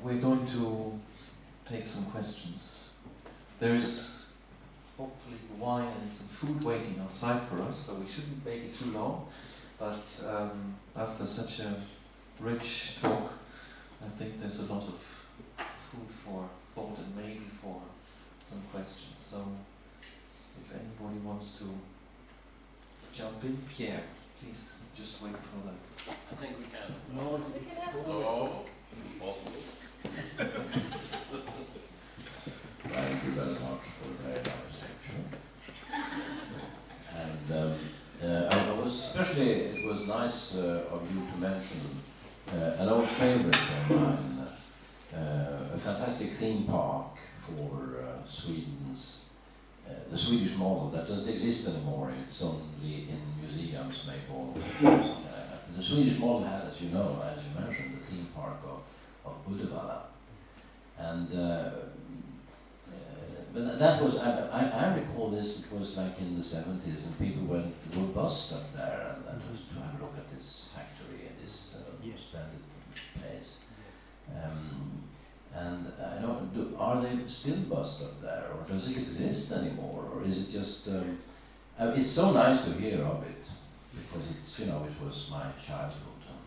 we're going to take some questions. There is hopefully wine and some food waiting outside for us, so we shouldn't make it too long. But after such a rich talk, I think there's a lot of food for thought and maybe for some questions. So if anybody wants to jump in, Pierre, please just wait for that. I think we can. No, it's possible. Thank you very much for a very nice lecture. And I was especially, it was nice of you to mention an old favorite of mine, a fantastic theme park for Sweden's, the Swedish model that doesn't exist anymore. It's only in museums, maybe all over. The Swedish model has, as you know, as you mentioned, the theme park of Uddevalla. And but that was, I recall this, it was like in the 70s, and people were bust up there, and that was to have a look at this factory and this splendid place. And I don't, are they still bust up there, or does it exist anymore, or is it just, it's so nice to hear of it, because it's, you know, it was my childhood.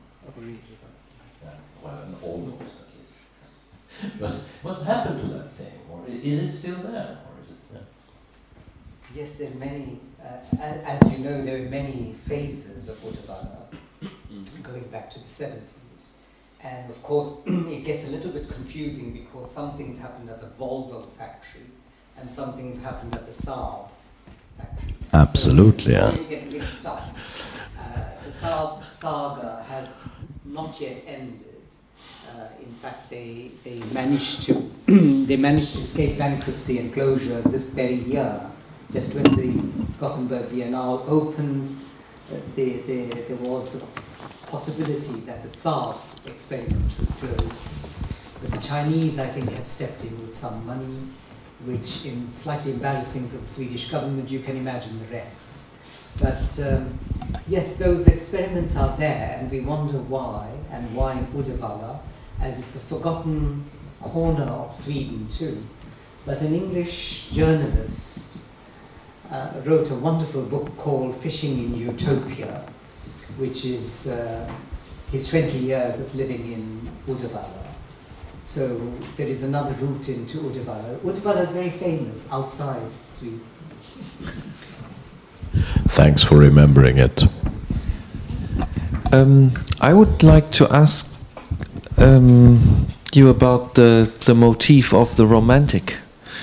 Well, almost at least. But what's happened to that thing? Or is it still there? Or is it there? Yes, there are many, as you know, there are many phases of Uddevalla going back to the 70s. And of course, it gets a little bit confusing because some things happened at the Volvo factory and some things happened at the Saab factory. Absolutely, so yeah. It's getting mixed up. The Saab saga has not yet ended. In fact, they managed to escape bankruptcy and closure this very year. Just when the Gothenburg Biennale opened, there was the possibility that the Saab experiment would close. But the Chinese, I think, have stepped in with some money, which is slightly embarrassing for the Swedish government. You can imagine the rest. But yes, those experiments are there, and we wonder why, and why in Uddevalla, as it's a forgotten corner of Sweden too. But an English journalist wrote a wonderful book called Fishing in Utopia, which is his 20 years of living in Uddevalla. So there is another route into Uddevalla. Uddevalla is very famous outside Sweden. Thanks for remembering it. I would like to ask you about the motif of the romantic,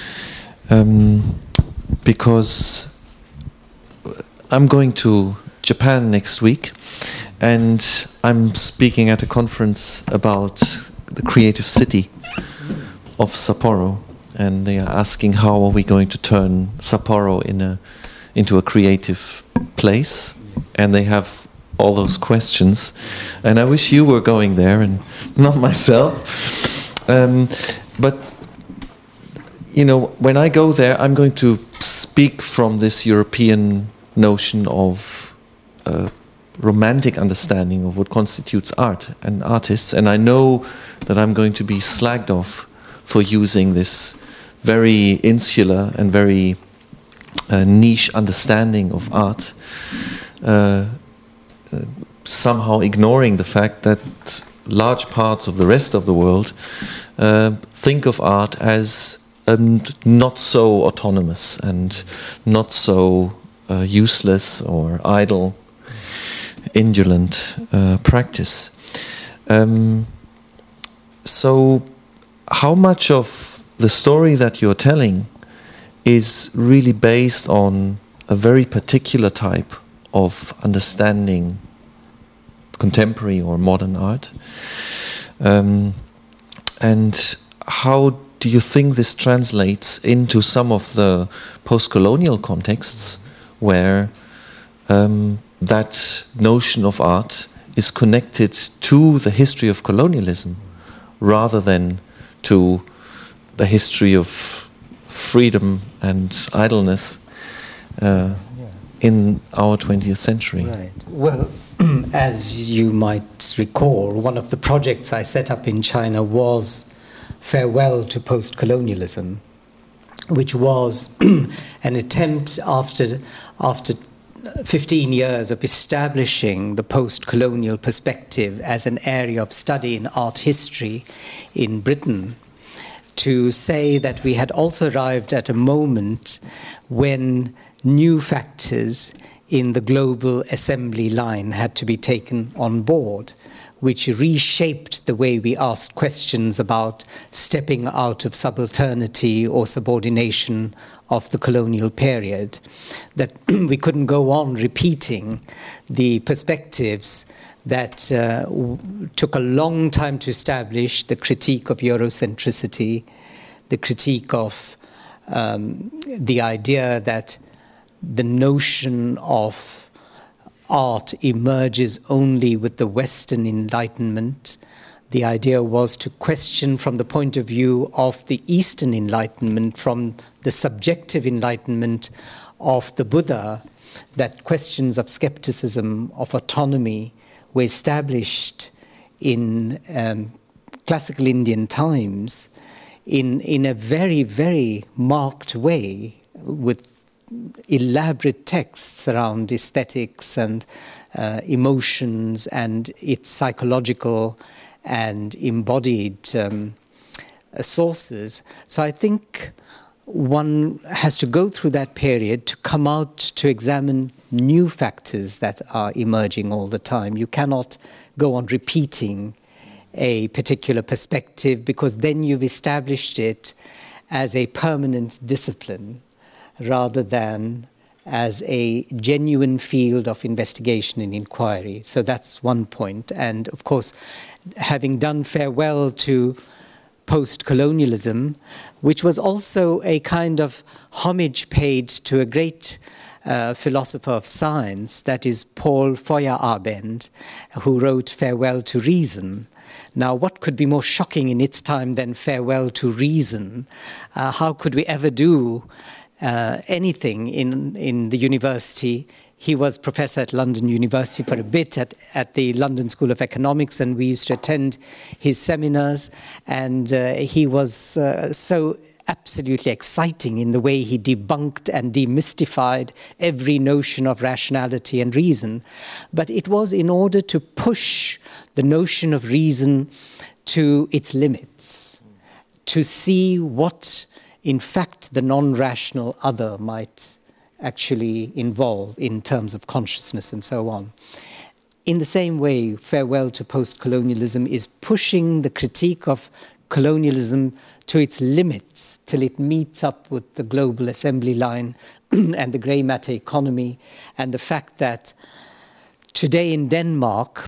because I'm going to Japan next week, and I'm speaking at a conference about the creative city of Sapporo, and they are asking how are we going to turn Sapporo into a creative place, and they have all those questions, and I wish you were going there and not myself. But you know, when I go there, I'm going to speak from this European notion of romantic understanding of what constitutes art and artists, and I know that I'm going to be slagged off for using this very insular and very niche understanding of art, somehow ignoring the fact that large parts of the rest of the world think of art as not so autonomous and not so useless or idle, indolent practice. So how much of the story that you're telling is really based on a very particular type of understanding contemporary or modern art? And how do you think this translates into some of the post-colonial contexts where that notion of art is connected to the history of colonialism rather than to the history of freedom and idleness in our 20th century? Right. Well, as you might recall, one of the projects I set up in China was Farewell to Post-Colonialism, which was an attempt after 15 years of establishing the post-colonial perspective as an area of study in art history in Britain, to say that we had also arrived at a moment when new factors in the global assembly line had to be taken on board, which reshaped the way we asked questions about stepping out of subalternity or subordination of the colonial period, that we couldn't go on repeating the perspectives that took a long time to establish, the critique of Eurocentricity, the critique of the idea that the notion of art emerges only with the Western Enlightenment. The idea was to question from the point of view of the Eastern Enlightenment, from the subjective enlightenment of the Buddha, that questions of skepticism, of autonomy, were established in classical Indian times in a very, very marked way, with elaborate texts around aesthetics and emotions and its psychological and embodied sources. So I think one has to go through that period to come out to examine new factors that are emerging all the time. You cannot go on repeating a particular perspective, because then you've established it as a permanent discipline rather than as a genuine field of investigation and inquiry. So that's one point. And of course, having done farewell to post-colonialism, which was also a kind of homage paid to a great philosopher of science, that is Paul Feuerabend, who wrote Farewell to Reason. Now, what could be more shocking in its time than Farewell to Reason? How could we ever do anything in the university? He was professor at London University for a bit at the London School of Economics, and we used to attend his seminars, and he was so absolutely exciting in the way he debunked and demystified every notion of rationality and reason. But it was in order to push the notion of reason to its limits, to see what, in fact, the non-rational other might actually involve in terms of consciousness and so on. In the same way, Farewell to Post-Colonialism is pushing the critique of colonialism to its limits till it meets up with the global assembly line and the grey matter economy, and the fact that today in Denmark,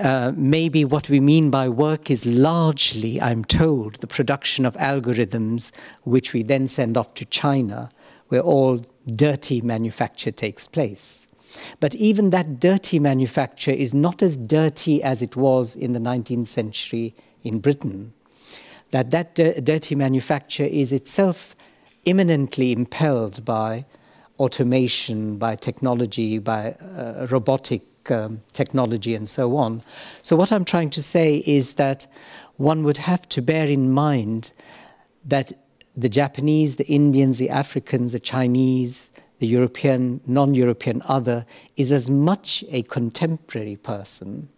maybe what we mean by work is largely, I'm told, the production of algorithms which we then send off to China, where all dirty manufacture takes place. But even that dirty manufacture is not as dirty as it was in the 19th century in Britain. That dirty manufacture is itself imminently impelled by automation, by technology, by robotic technology and so on. So what I'm trying to say is that one would have to bear in mind that the Japanese, the Indians, the Africans, the Chinese, the European, non-European other is as much a contemporary person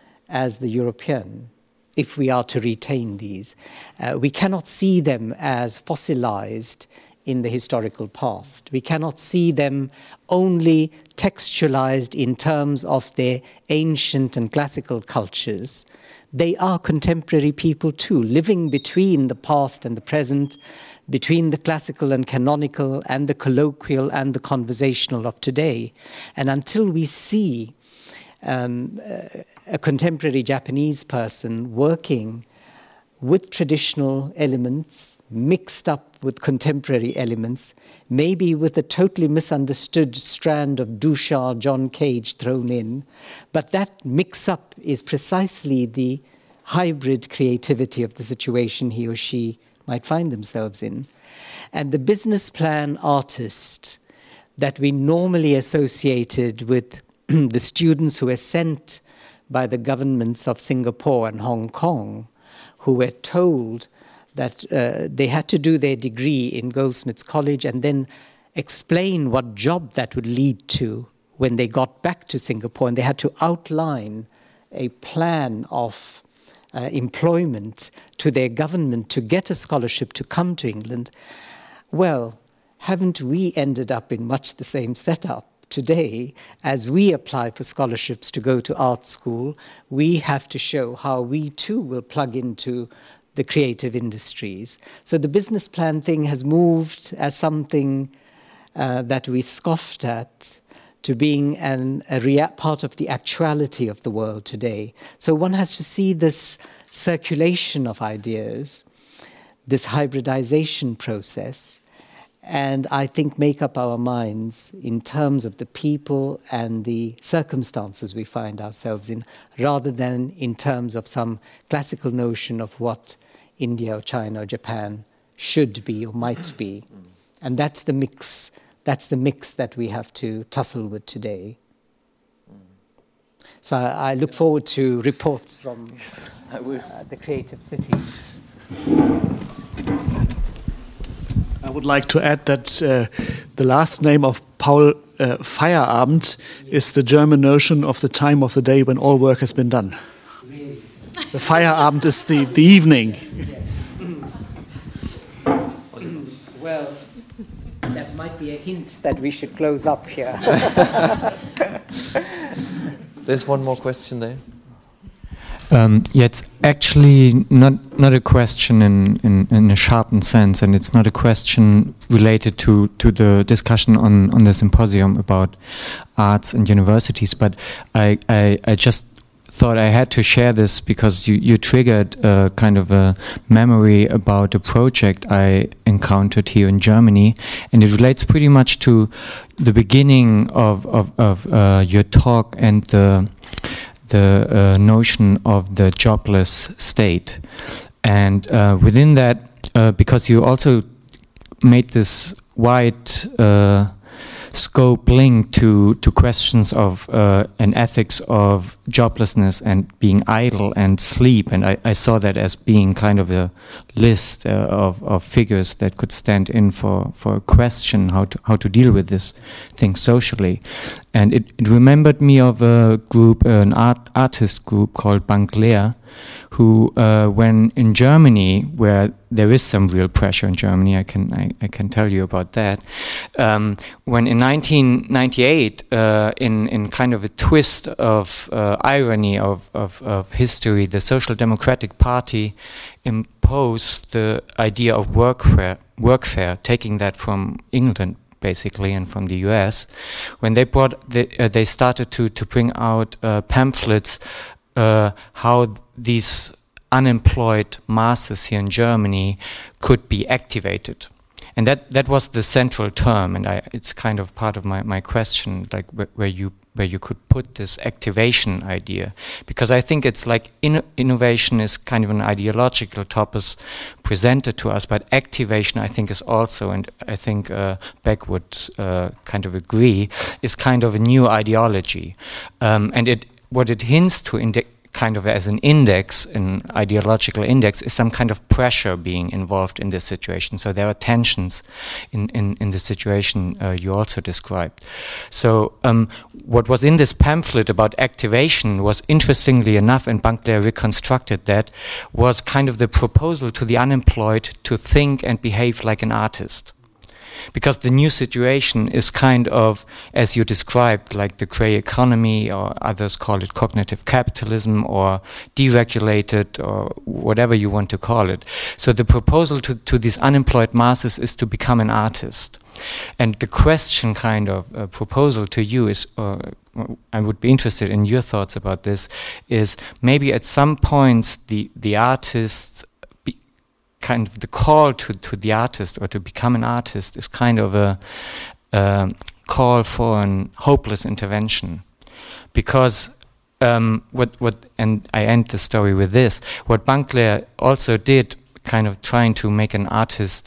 as the European, if we are to retain these. We cannot see them as fossilized in the historical past. We cannot see them only textualized in terms of their ancient and classical cultures. They are contemporary people too, living between the past and the present, between the classical and canonical and the colloquial and the conversational of today. And until we see a contemporary Japanese person working with traditional elements, mixed up with contemporary elements, maybe with a totally misunderstood strand of Duchamp, John Cage thrown in, but that mix-up is precisely the hybrid creativity of the situation he or she might find themselves in. And the business plan artist that we normally associated with the students who were sent by the governments of Singapore and Hong Kong, who were told that they had to do their degree in Goldsmiths College and then explain what job that would lead to when they got back to Singapore, and they had to outline a plan of employment to their government to get a scholarship to come to England. Well, haven't we ended up in much the same setup today? As we apply for scholarships to go to art school, we have to show how we too will plug into the creative industries. So the business plan thing has moved as something that we scoffed at to being a part of the actuality of the world today. So one has to see this circulation of ideas, this hybridization process, and I think make up our minds in terms of the people and the circumstances we find ourselves in, rather than in terms of some classical notion of what India or China or Japan should be or might be. And that's the mix that we have to tussle with today. So I look forward to reports from the creative city. I would like to add that the last name of Paul Feierabend is the German notion of the time of the day when all work has been done. Really? The Feierabend is the evening. Well, that might be a hint that we should close up here. There's one more question there. Yeah, it's actually not a question in a sharpened sense, and it's not a question related to the discussion on the symposium about arts and universities, but I just thought I had to share this because you triggered kind of a memory about a project I encountered here in Germany, and it relates pretty much to the beginning of your talk and the notion of the jobless state. And within that, because you also made this wide scope link to questions of an ethics of joblessness and being idle and sleep, and I saw that as being kind of a list of figures that could stand in for a question how to deal with this thing socially. And it remembered me of a group, an artist group called Bank Leer, who, when in Germany, where there is some real pressure in Germany, I can tell you about that. When in 1998, in kind of a twist of irony of history, the Social Democratic Party imposed the idea of workfare, taking that from England, basically, and from the US, when they started to bring out pamphlets how these unemployed masses here in Germany could be activated. And that was the central term, and it's kind of part of my question, like where you could put this activation idea, because I think it's like innovation is kind of an ideological topic presented to us, but activation I think is also, and I think Beck would kind of agree, is kind of a new ideology, and what it hints to kind of as an index, an ideological index, is some kind of pressure being involved in this situation. So there are tensions in the situation you also described. So what was in this pamphlet about activation was, interestingly enough, and Bank Leer reconstructed that, was kind of the proposal to the unemployed to think and behave like an artist. Because the new situation is kind of, as you described, like the grey economy, or others call it cognitive capitalism, or deregulated, or whatever you want to call it. So the proposal to these unemployed masses is to become an artist. And the question kind of proposal to you is, I would be interested in your thoughts about this, is maybe at some points the artists, kind of the call to the artist or to become an artist is kind of a call for an hopeless intervention, because what and I end the story with this, what Bank Leer also did, kind of trying to make an artist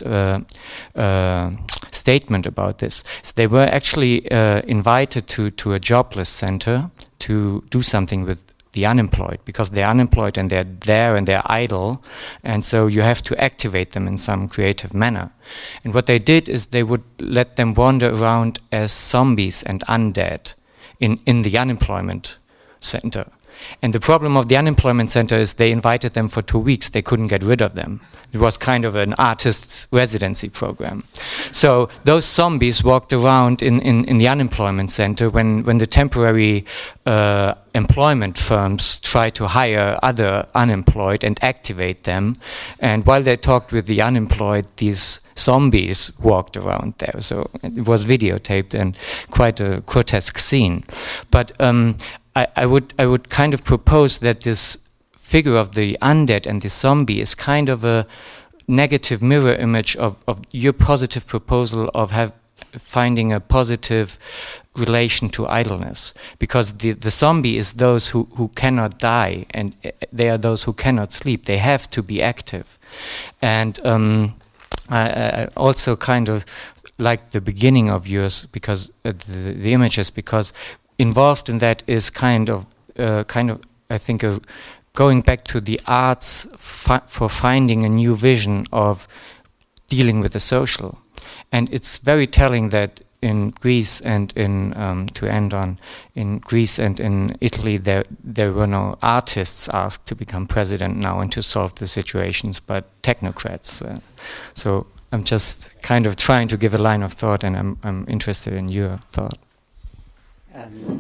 statement about this, is they were actually invited to a jobless center to do something with the unemployed, because they're unemployed and they're there and they're idle, and so you have to activate them in some creative manner. And what they did is they would let them wander around as zombies and undead in the unemployment center. And the problem of the unemployment center is they invited them for 2 weeks. They couldn't get rid of them. It was kind of an artist's residency program. So those zombies walked around in the unemployment center when the temporary employment firms tried to hire other unemployed and activate them. And while they talked with the unemployed, these zombies walked around there. So it was videotaped and quite a grotesque scene. But I would kind of propose that this figure of the undead and the zombie is kind of a negative mirror image of your positive proposal of finding a positive relation to idleness. Because the zombie is those who cannot die, and they are those who cannot sleep. They have to be active. And I also kind of like the beginning of yours, because the images, because involved in that is kind of I think going back to the arts for finding a new vision of dealing with the social. And it's very telling that in Greece and in in Greece and in Italy there were no artists asked to become president now and to solve the situations, but technocrats. So I'm just kind of trying to give a line of thought, and I'm interested in your thought. And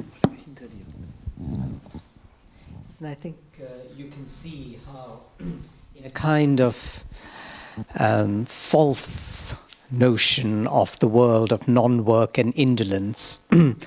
I think you can see how, in a kind of false notion of the world of non-work and indolence,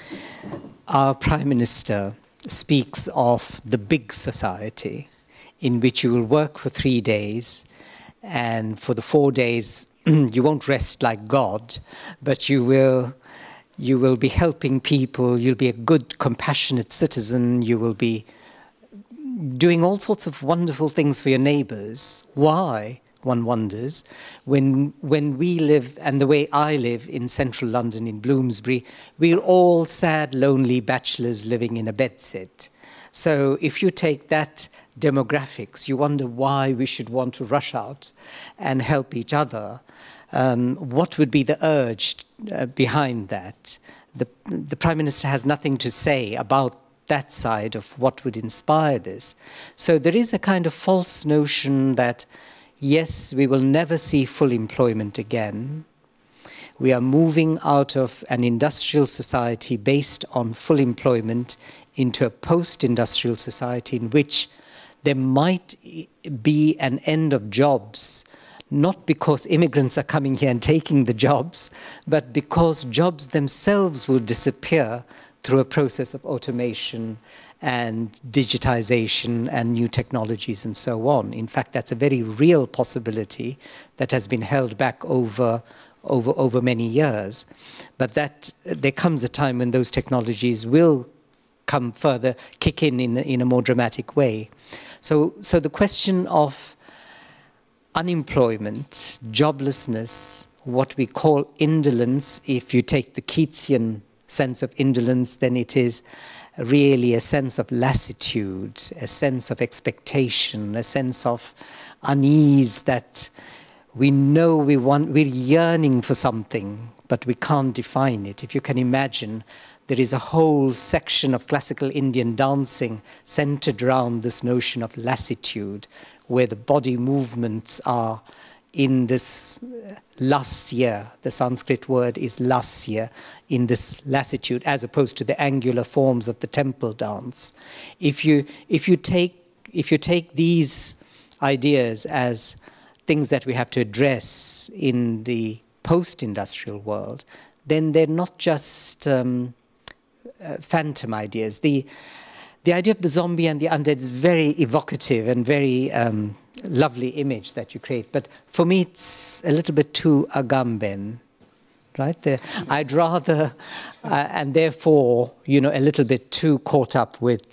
our Prime Minister speaks of the big society in which you will work for 3 days, and for the 4 days you won't rest like God, but you will be helping people, you'll be a good, compassionate citizen, you will be doing all sorts of wonderful things for your neighbours. Why, one wonders, when we live, and the way I live in central London, in Bloomsbury, we're all sad, lonely bachelors living in a bedsit. So if you take that demographics, you wonder why we should want to rush out and help each other. What would be the urge behind that? The Prime Minister has nothing to say about that side of what would inspire this. So there is a kind of false notion that, yes, we will never see full employment again. We are moving out of an industrial society based on full employment into a post-industrial society in which there might be an end of jobs, not because immigrants are coming here and taking the jobs, but because jobs themselves will disappear through a process of automation and digitization and new technologies and so on. In fact, that's a very real possibility that has been held back over many years. But that there comes a time when those technologies will come further, kick in a more dramatic way. So the question of unemployment, joblessness, what we call indolence, if you take the Keatsian sense of indolence, then it is really a sense of lassitude, a sense of expectation, a sense of unease that we know we're yearning for something, but we can't define it. If you can imagine, there is a whole section of classical Indian dancing centered around this notion of lassitude, where the body movements are in this lasya. The Sanskrit word is lasya, in this lassitude, as opposed to the angular forms of the temple dance. If you take these ideas as things that we have to address in the post-industrial world, then they're not just phantom ideas. The idea of the zombie and the undead is very evocative and very lovely image that you create. But for me, it's a little bit too Agamben, right? I'd rather, and therefore, a little bit too caught up with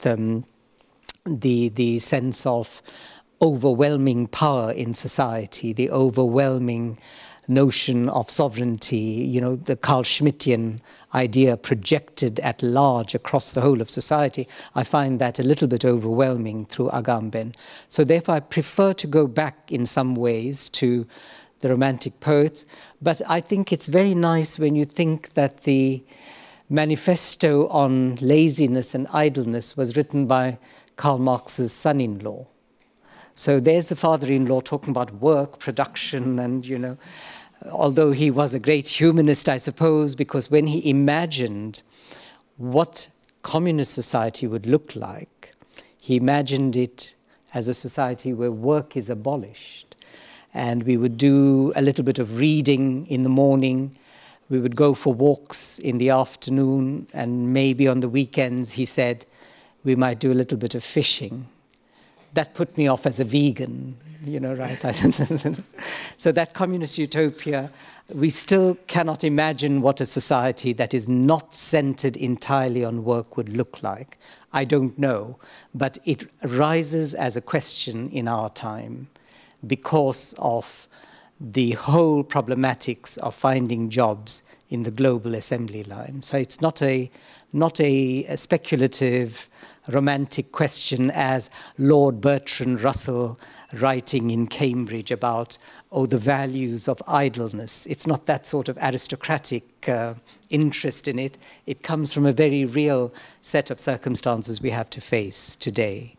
the sense of overwhelming power in society, the overwhelming notion of sovereignty, the Carl Schmittian idea projected at large across the whole of society, I find that a little bit overwhelming through Agamben. So therefore I prefer to go back in some ways to the Romantic poets, but I think it's very nice when you think that the manifesto on laziness and idleness was written by Karl Marx's son-in-law. So there's the father-in-law talking about work, production, and, although he was a great humanist, I suppose, because when he imagined what communist society would look like, he imagined it as a society where work is abolished. And we would do a little bit of reading in the morning, we would go for walks in the afternoon, and maybe on the weekends, he said, we might do a little bit of fishing. That put me off as a vegan, right? So that communist utopia, we still cannot imagine what a society that is not centered entirely on work would look like. I don't know, but it rises as a question in our time because of the whole problematics of finding jobs in the global assembly line. So it's not a speculative, romantic question as Lord Bertrand Russell writing in Cambridge about, the values of idleness. It's not that sort of aristocratic interest in it. It comes from a very real set of circumstances we have to face today.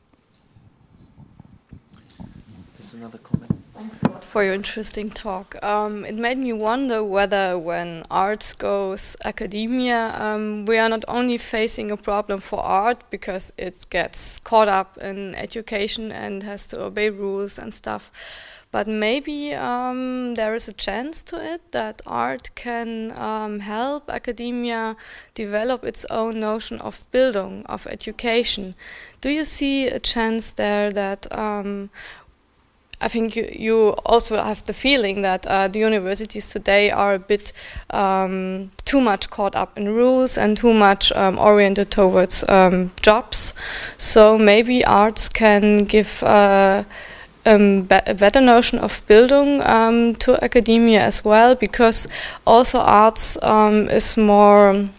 There's another comment. Thanks a lot for your interesting talk. It made me wonder whether when arts goes academia, we are not only facing a problem for art because it gets caught up in education and has to obey rules and stuff, but maybe there is a chance to it that art can help academia develop its own notion of Bildung, of education. Do you see a chance there that I think you also have the feeling that the universities today are a bit too much caught up in rules and too much oriented towards jobs. So maybe arts can give a better notion of Bildung to academia as well, because also arts is more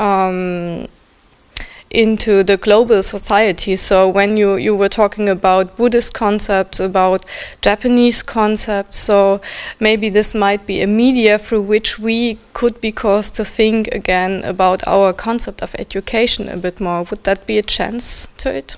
into the global society. So when you were talking about Buddhist concepts, about Japanese concepts, so maybe this might be a media through which we could be caused to think again about our concept of education a bit more. Would that be a chance to it?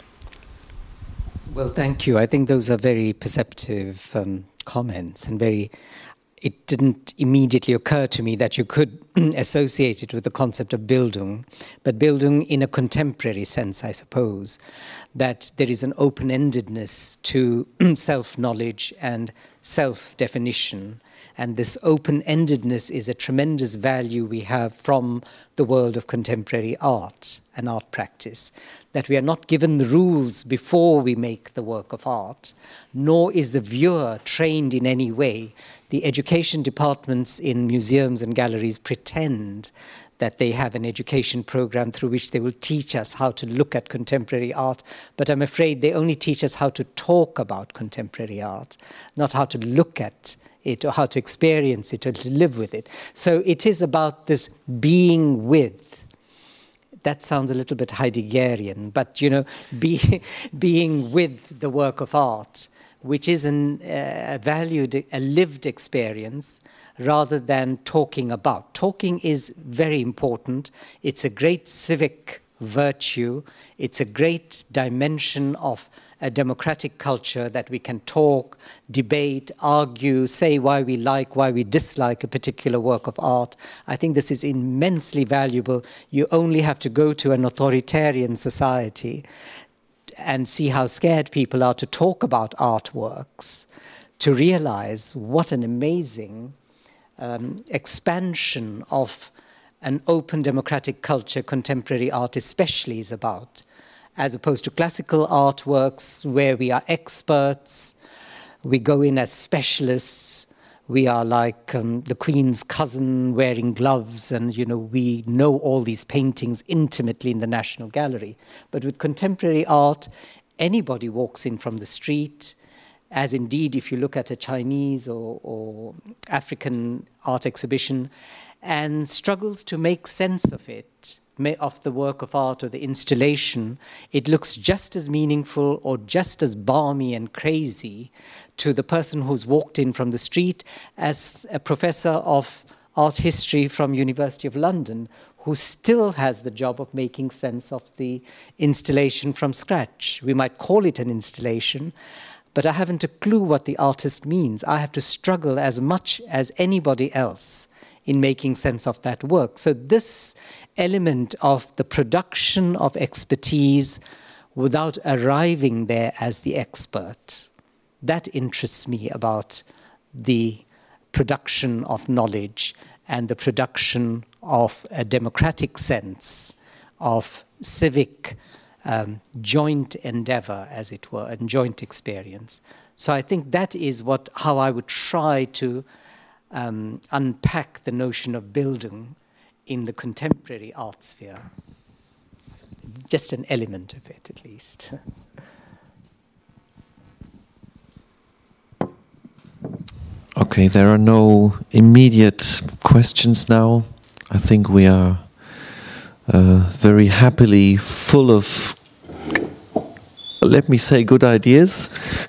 Well, thank you. I think those are very perceptive comments and it didn't immediately occur to me that you could associate it with the concept of Bildung, but Bildung in a contemporary sense, I suppose, that there is an open-endedness to self-knowledge and self-definition. And this open-endedness is a tremendous value we have from the world of contemporary art and art practice, that we are not given the rules before we make the work of art, nor is the viewer trained in any way. The education departments in museums and galleries pretend that they have an education program through which they will teach us how to look at contemporary art, but I'm afraid they only teach us how to talk about contemporary art, not how to look at it or how to experience it or to live with it. So it is about this being with. That sounds a little bit Heideggerian, but being with the work of art, which is a lived experience rather than talking about. Talking is very important. It's a great civic virtue. It's a great dimension of a democratic culture that we can talk, debate, argue, say why we like, why we dislike a particular work of art. I think this is immensely valuable. You only have to go to an authoritarian society and see how scared people are to talk about artworks, to realize what an amazing expansion of an open democratic culture contemporary art especially is about, as opposed to classical artworks where we are experts, we go in as specialists, we are like the Queen's cousin wearing gloves, and we know all these paintings intimately in the National Gallery. But with contemporary art, anybody walks in from the street, as indeed if you look at a Chinese or African art exhibition, and struggles to make sense of it, of the work of art or the installation, it looks just as meaningful or just as balmy and crazy to the person who's walked in from the street as a professor of art history from University of London, who still has the job of making sense of the installation from scratch. We might call it an installation, but I haven't a clue what the artist means. I have to struggle as much as anybody else in making sense of that work. So this element of the production of expertise without arriving there as the expert, that interests me about the production of knowledge and the production of a democratic sense of civic joint endeavor, as it were, and joint experience. So I think that is how I would try to unpack the notion of Bildung in the contemporary art sphere. Just an element of it, at least. Okay, there are no immediate questions now. I think we are very happily full of, let me say, good ideas.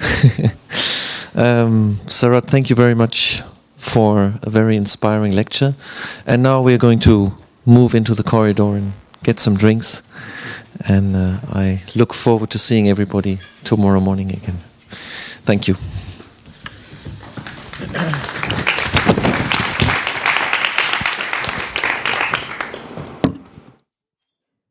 Sarat, thank you very much for a very inspiring lecture. And now we're going to move into the corridor and get some drinks. And I look forward to seeing everybody tomorrow morning again. Thank you.